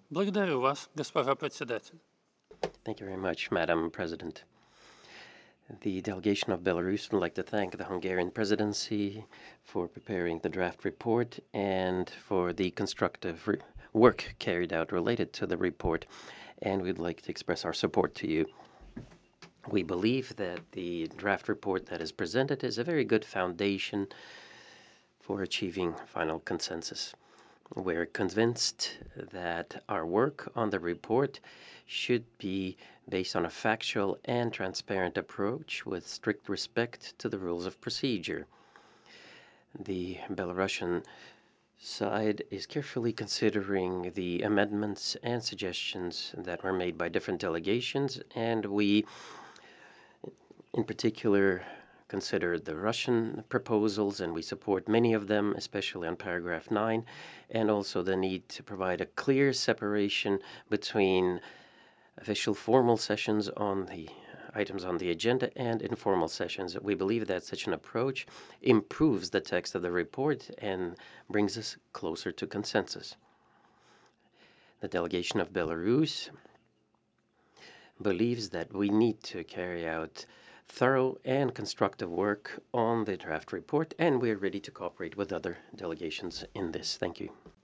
Благодарю вас, госпожа председатель. Thank you very much, Madam President. The delegation of Belarus would like to thank the Hungarian presidency for preparing the draft report and for the constructive work carried out related to the report, and we'd like to express our support to you. We believe that the draft report that is presented is a very good foundation for achieving final consensus. We're convinced that our work on the report should be based on a factual and transparent approach with strict respect to the rules of procedure. The Belarusian side is carefully considering the amendments and suggestions that were made by different delegations, and we, in particular, considered the Russian proposals, and we support many of them, especially on paragraph 9, and also the need to provide a clear separation between official formal sessions on the items on the agenda and informal sessions. We believe that such an approach improves the text of the report and brings us closer to consensus. The delegation of Belarus believes that we need to carry out thorough and constructive work on the draft report, and we're ready to cooperate with other delegations in this. Thank you.